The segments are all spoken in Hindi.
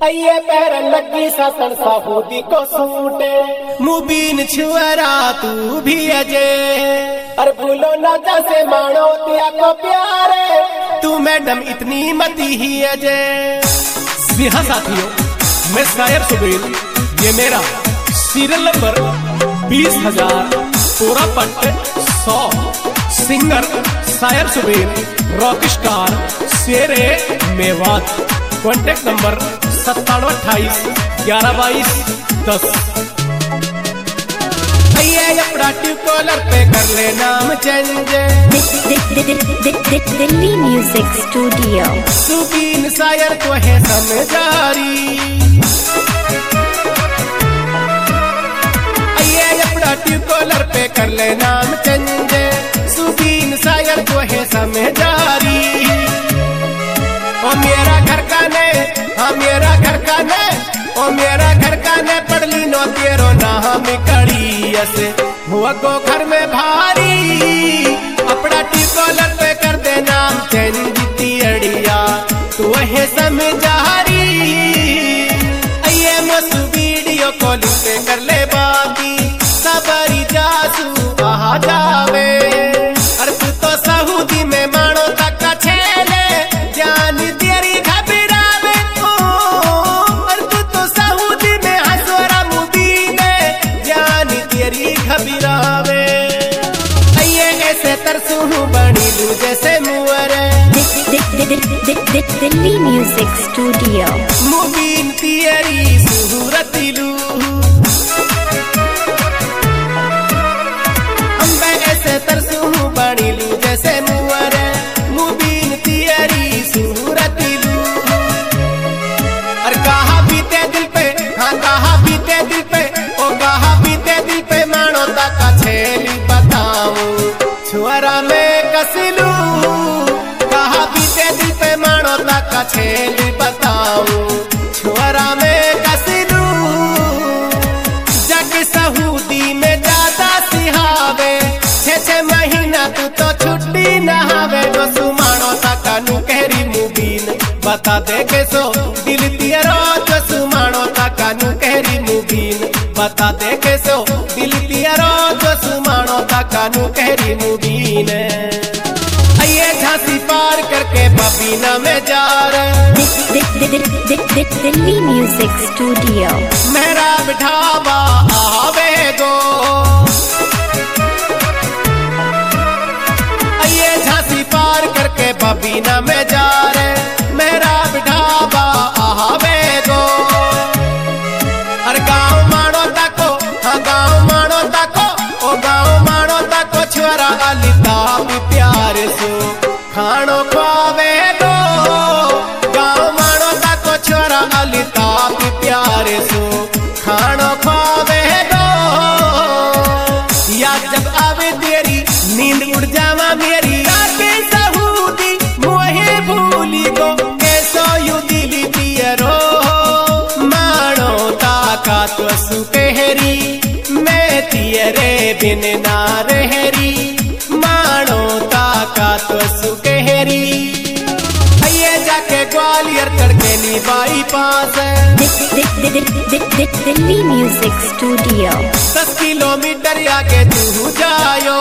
अये पैर लगी ससन साहूदी को सूटे मुबीन छुअरा तू भी अजे अरे भूलो ना जैसे मानो तिया को प्यारे तू मैडम इतनी मती ही अजे। जी हाँ साथियों, मैं शायर सुबेल, ये मेरा सीरियल नंबर 20,000 पूरा पट्ट 100। सिंगर शायर सुबेल, रॉक स्टार शेरे मेवात। Contact number 9728 1122 10। अपना ट्यूबकॉलर पे कर ले नाम चेंज। Delhi music studio. सुबीन शायर को है समझारी, अपना ट्यूबकॉलर पे कर ले नाम चेंज। सुबीन शायर को है समझारी। ओ मेरा घर का ने, हाँ मेरा घर का ने, ओ मेरा घर का ने पढ़ ली नो तेरो नाम कड़ी ऐसे हुआ को घर में भारी। अपना ट्यूबकॉलर पे कर दे नाम चेंज जीती अड़िया तू है समझारी। ये मस्त वीडियो कॉलिंग पे कर ले बाकी सबरी जासू आ जावे। अरे तू तो सऊदी में मानो तक छेले जान तेरी घबरावे। और तू तो सऊदी में हसोरा मुबीने जान तेरी घबरावे। ये ऐसे तरसू बनी लू जैसे मुअरे। Delhi music studio. मुबीन तेरी सूरत लू ऐसे तरसू बनी लू जैसे मुअरे। मुबीन तेरी सूरत लू। और कहा बीते दिल पे, हाँ कहा बीते दिल पे, ओ कहा बीते दिल पे मानो तक छेली बताऊं छुअरा में कसलू। कहा बीते दिल पे मानो तक छेली बताऊं छुअरा में कसलू। जग सऊदी में ज्यादा सिहावे 6 महीना तू तो छुट्टी नहावे। जो सुमानो तकानु कहरी मुबीन बता दे के सो दिल तेरो। जो सुमानो तकानु कहरी मुबीन बता दे के सो दिल तेरो। जो सुमानो तकानु कहरी मुबीन। ये झांसी पार करके बबीना में जा रहे। Delhi music studio. मेरा बिठावा आवे गो। ये झांसी पार करके बबीना में जा रहे। मेरा बिठावा आवे गो। अरे गाँव मानो तको, हाँ गाँव मानो तको, ओ गाँव मानो तको छुअरा अलिताब प्यार सो खानो ख्वावे गो। गाँव मानो तको छुअरा अलिताब प्यार सो खानो ख्वावे गो। या जब आवे तेरी नींद उड़ जावा मेरी। सऊदी मोहे भूली गो कैसो यू दिली पियरो। मानो ताका तो सुकहरी मैं तियरे बिन ना रहरी। मानो ताका तो सुकहरी। ये जाके ग्वालियर तड़के नी bypass. Delhi music studio. 10 kilometre आगे तू जायो।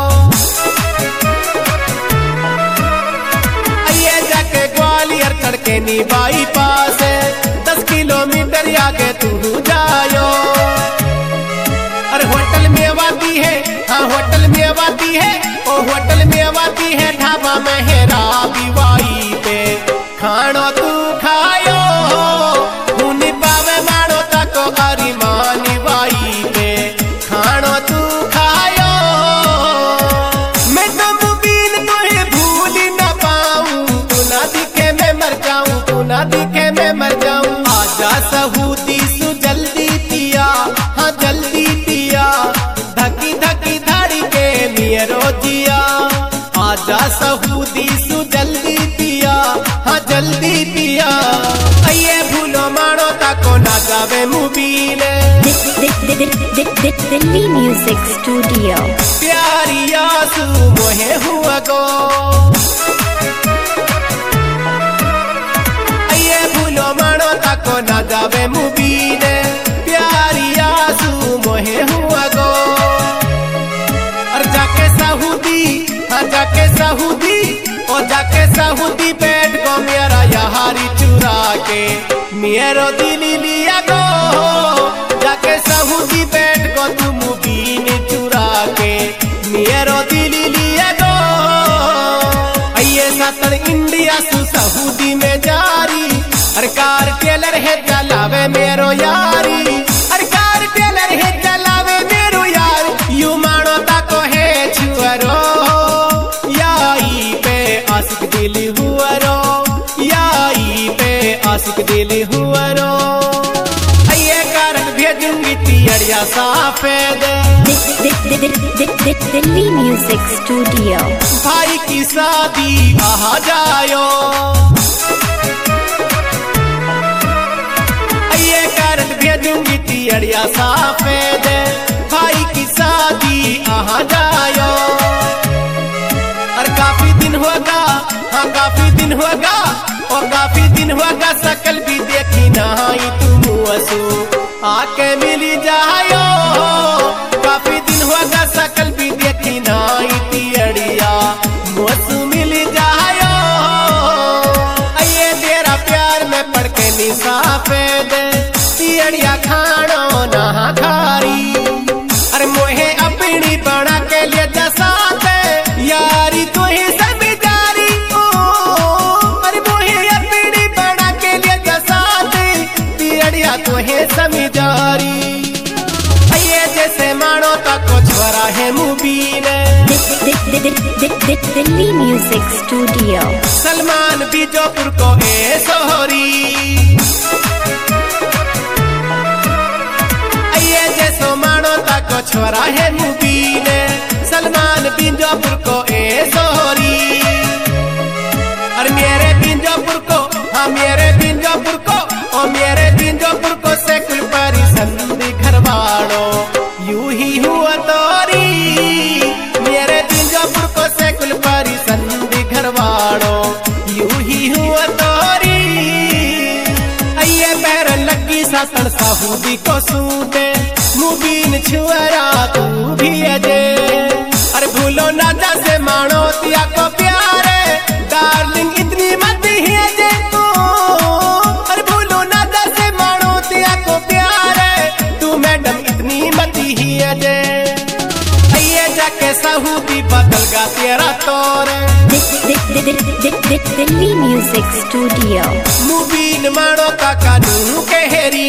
ये जाके ग्वालियर तड़के नी बाईपास। 10 किलोमीटर आगे तू जायो। अरे होटल में आवाती है, हाँ होटल में आवाती है, ओ होटल में आवाती है ढाबा में है राबी वाई पे खानो तू खायो। हुनी पावे मानो तको अरिमानी वाई पे खानो तू खायो। मैं तो मुबीन तुहे भूल न पाऊं। तू ना दिखे मैं मर जाऊं, तू ना दिखे मैं मर जाऊं। आजा सऊदी सु जल्दी पिया, हाँ जल्दी पिया। धकी धकी धाड़ी के मेरो जिया। आजा सऊदी सु जल्दी पिया, हाँ जल्दी पिया। ये भूलो मानो तको ना जावे मुबीन। Delhi music studio. प्यारी आंसू मोहे हुआ गो। ये भूलो मानो तको ना चलावे मुबीन प्यारी आंसू मोहे हुआ गो। और जाके सऊदी, हाँ जाके सऊदी, और जाके सऊदी बैठ गो मेरा यारी चुरा के मेरो दिली लिया गो। जाके सऊदी बैठ गो तू मुबीन चुरा के मेरो दिली लिया गो। सातन इंडिया सु सऊदी में जारी, हर कार टेलर है चलावे मेरो यारी, हर कार टेलर है चलावे मेरो यार। यू मानो ताको है छुअरो याई पे आशिक दिल हुआ रो, याई पे आशिक दिल हुआ रो। ये कारण भेजूंगी तियड़िया साफेद दिल्ली म्यूजिक स्टूडियो। भाई की शादी आ जायो, ये कारण भेजूंगी तियड़िया साफेद। भाई की शादी आ जायो। और काफी दिन होगा, हाँ काफी दिन होगा, और काफी दिन होगा सकल भी देखी नहीं तुम असू आके मिली जायो। काफी दिन होगा सकल भी देखी नहीं तियड़िया मोसू मिल जायो। ये तेरा प्यार में पड़ के निसाफेद तियड़िया खानो ना खारी। अरे मोहे अपनी बना के लिए जसाते यारी तू ही समझारी। अरे मोहे अपनी बना के लिए जसाते तियड़िया तू ही समझारी। जैसे मानो ताको छोरा है मुबीन दिल्ली म्यूजिक स्टूडियो। सलमान बीजोपुर को ए सोहरी। ये जैसो मानो ताको छोरा है मुबीन सलमान बीजोपुर को ए सोहरी। और मेरे बीजोपुर को, हाँ मेरे बीजोपुर को, और मेरे बीजोपुर को से कुल परिसंधि घरवाड़ो यू ही हुआ तोरी। मेरे बीजोपुर को से कुल परिसंधि घरवाड़ो यू ही हुआ तोरी। ये पैर लगी सासन सऊदी को सूते मुबीन छुअरा तू भी अजे। अरे भूलो ना जैसे मानो तिया को प्यारे डार्लिंग इतनी मत ही अजे तू। अरे भूलो ना जैसे मानो तिया को प्यारे तू मैडम इतनी मत ही अजे। ये जाके सऊदी बदल गा तेरा तोरे। Delhi music studio. मुबीन मानो का कानून कहरी।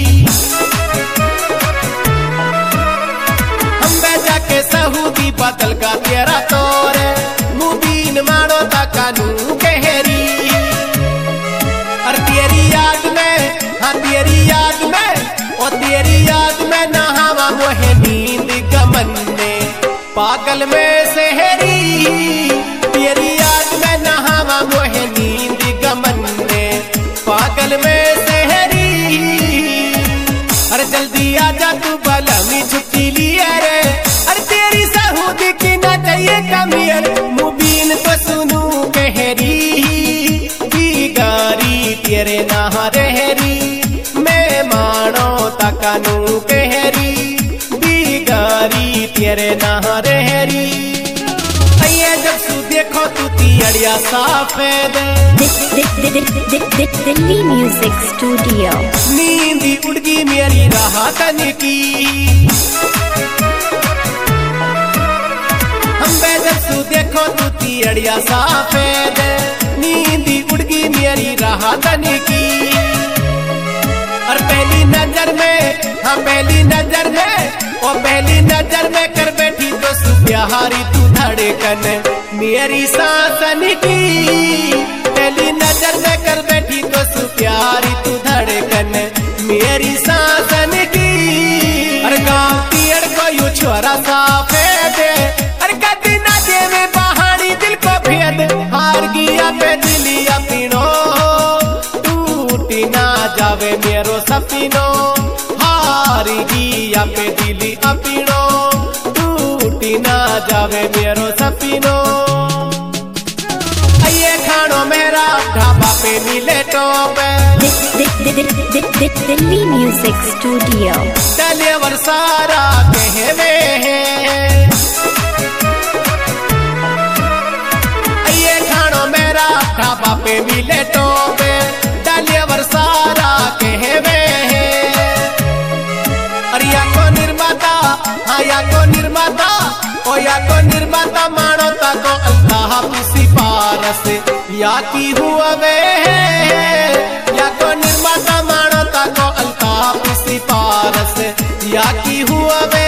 हम जाके सऊदी बदल गा तेरा तोरे मुबीन मानो का कानून कहरी। और तेरी याद में, हाँ तेरी याद में, और तेरी याद में नहावा मोहे नींद गमन में पागल में सहरी। तेरी याद में नहावा मोहे नींद गमन में पागल में सहरी। अरे जल्दी आजा तू बलमी छुट्टी लिया रे। अरे तेरी सऊदी की ना चाहिए कमियन मुबीन तो सुनू कहरी। बिगारी तेरे ना रहरी मैं मानो तकनू कहरी। बिगारी तेरे ना रहरी। ये जब सू देखो तू तियड़िया साफेद दिल्ली म्यूजिक स्टूडियो। नींदी उड़गी मेरी राहतन की। हम जब सू देखो तू तियड़िया साफेद नींदी उड़गी मेरी राहतन की। और पहली नजर में, हाँ पहली नजर में, और पहली नजर में कर बैठी तो सुप्यारी तू धड़कन मेरी सांसन की। पहली नजर में कर बैठी तो सुप्यारी तू धड़कन मेरी सांसन की। अरे गाँव तियड़ को यू छोरा साफेद। अरे कदी ना देवे बहानी दिल को भेद। हार गया पे दिलिया पीनो टूटी ना जावे मेरो सपनो। हार गया पे दिली अपीनो टूटी ना जावे मेरो सपनो। ये खानो मेरा ढाबा पे मिले टोपे। Delhi Music Studio. डलेवर सारा कहवे हैं ये खानो मेरा ढाबा पे मिले तो पे डलेवर सारा कहवे हैं अरे या को निर्माता हाँ या को निर्माता ओ या को निर्माता मानो ता को अल्लाह किसी पारस या की हुआ वे या को निर्माता मानो ता को अल्लाह किसी पारस या की हुआ वे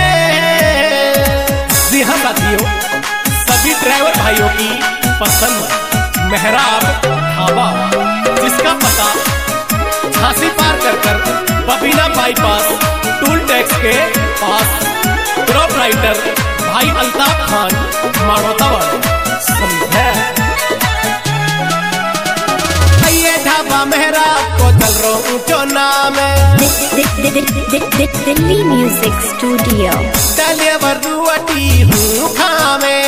जी हाँ साथियों, सभी ड्राइवर भाइयों की पसंद मेहराब ढाबा जिसका पता झांसी पार कर बबीना बाईपास टूल टैक्स के पास ड्रॉप राइटर भाई अल्ताफ खान मानोता वाले समझे ये ढाबा मेहराब को चल रो ऊंचो नाम Delhi Music Studio. डलेवर रुअटी हूँ खामे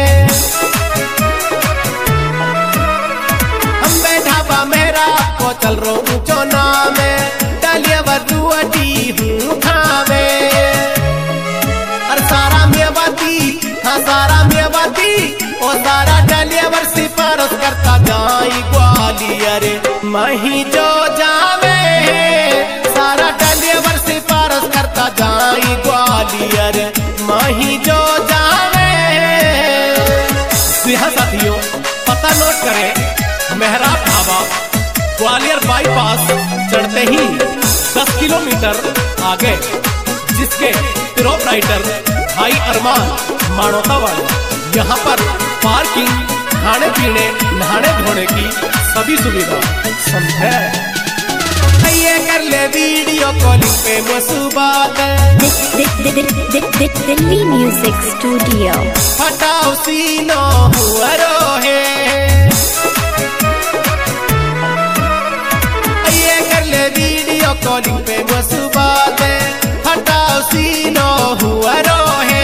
हम ढाबा मेहराब को चल रो ऊंचो नाम डलेवर रुअटी हूँ खामे अरे सारा मेवाती हाँ सारा मेवाती ओ सारा डलेवर सिफारिश करता जाई ग्वालियर मही जो जावे सारा डलेवर सिफारिश करता जाई ग्वालियर मही जो जावे जी हाँ साथियों, पता नोट करें मेहराब ढाबा ग्वालियर बाईपास चढ़ते ही 10 किलोमीटर आगे जिसके ड्रॉप राइटर भाई अरमान मानोता वाले यहाँ पर पार्किंग खाने पीने नहाने धोने की सभी सुविधा समझे ये कर ले वीडियो कॉलिंग पे मसूबात Delhi Music Studio. फटाओ सीनो हुआ रोहे ये कर ले वीडियो कॉलिंग पे मसूबात फटाओ सीनो हुआ रोहे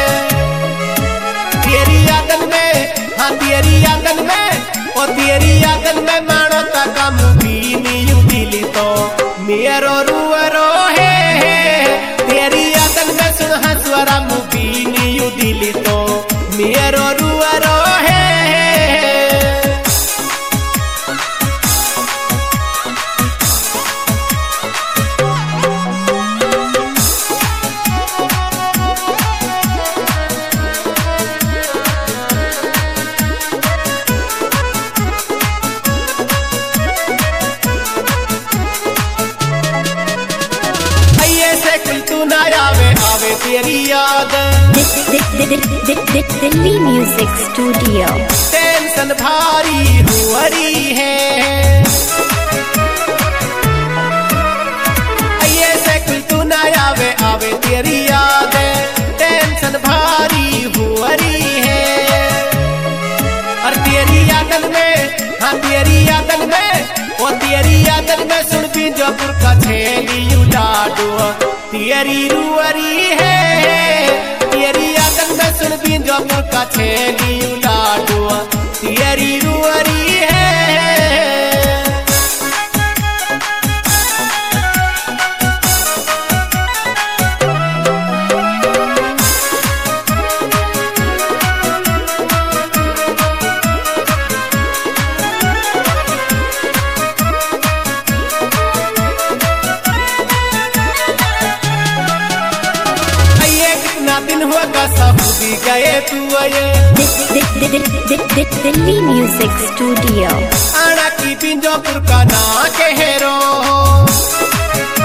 तेरी यादन में हाँ तेरी यादन में ओ तेरी यादन में मानो ता कम भी नहीं दिली तो मेरो रुअरो है तेरी यादन में सुन हंसवरा मुबी नहीं दिली तो मेरो रुअरो है तू ना आवे तेरी याद Delhi Music Studio. टेंशन भारी हुआरी है ये से कुल तू ना आवे तेरी याद टेंशन भारी हुआरी है और तेरी यादन में हाँ तेरी यादन में ओ तेरी यादन में सुन बीजापुर का छेली उलाडू तेरी रुअरी है तेरी यादन में सुन बीजापुर का छेली उलाडू तेरी रुअरी है दिन हुआ का सऊदी गए तू Delhi Music Studio. आना की बीजापुर का ना कहरो